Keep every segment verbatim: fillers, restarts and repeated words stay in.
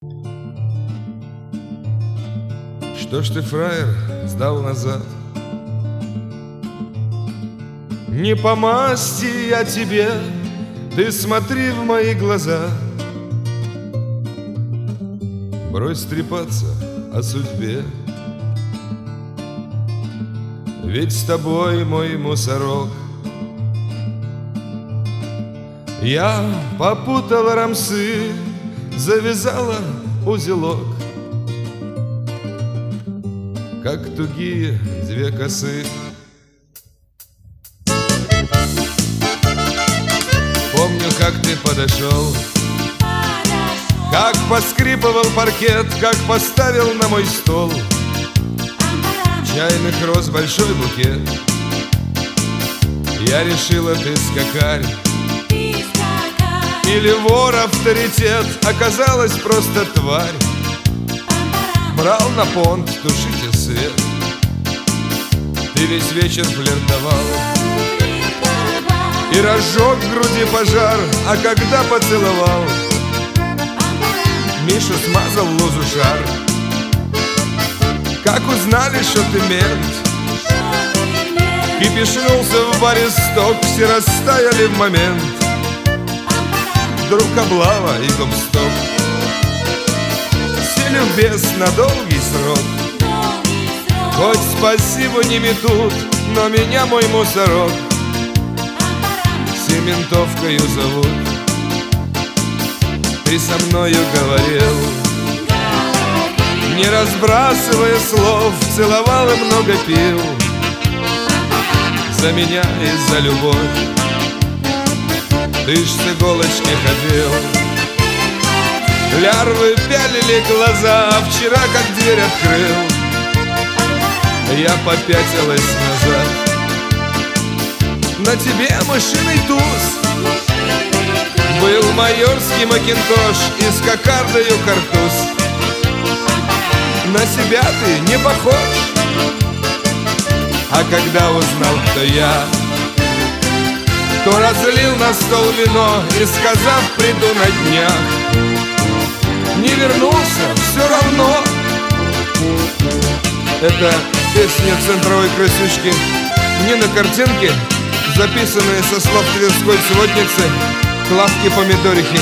Что ж ты, фраер, сдал назад? Не по масти я тебе, ты смотри в мои глаза. Брось трепаться о судьбе, ведь с тобой мой мусорок. Я попутала рамсы, завязала узелок, как тугие две косы. Помню, как ты подошел, как поскрипывал паркет, как поставил на мой стол чайных роз большой букет. Я решила, ты скакарь или вор авторитет, оказалась просто тварь. Брал на понт, тушите свет, ты весь вечер флиртовал и разжег в груди пожар, а когда поцеловал, Миша смазал лузу шар. Как узнали, что ты мент, кипишнулся в баре сток, все растаяли в момент. Вдруг облава и гоп-стоп, любез на долгий срок. Хоть спасибо не метут, но меня мой мусорок Сементовкою зовут. Ты со мною говорил, не разбрасывая слов, целовал и много пил за меня и за любовь. Ты ж с иголочки ходил, лярвы пялили глаза, а вчера как дверь открыл, я попятилась назад. На тебе мышиный туз, был майорский макинтош и с кокардою картуз. На себя ты не похож, а когда узнал, кто я, то разлил на стол вино и, сказав, приду на днях, не вернулся все равно. Это песня центровой красючки Нины Картинки, записанная со слов тверской сводницы Клавки Помидорихи.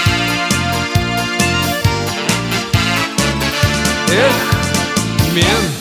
Эх, мент,